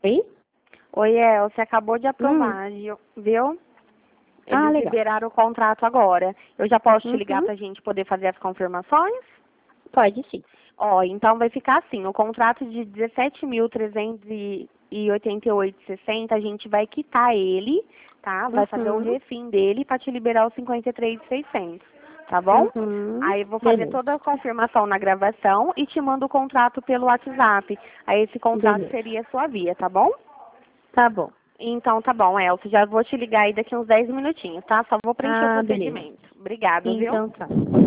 Oi? Oi, Elcia, acabou de aprovar, viu? Eles Legal. liberaram o contrato agora. Eu já posso te ligar Uhum. pra gente poder fazer as confirmações? Pode sim. Ó, então vai ficar assim, o contrato de 17.388,60, a gente vai quitar ele, tá? Vai fazer o Uhum. refim dele pra te liberar os 53.600, tá bom? Uhum. Aí eu vou fazer Beleza. toda a confirmação na gravação e te mando o contrato pelo WhatsApp. Aí esse contrato Beleza. seria a sua via, tá bom? Tá bom. Então tá bom, Elcio, já vou te ligar aí daqui uns 10 minutinhos, tá? Só vou preencher o Beleza. procedimento. Obrigada, viu? Então tá.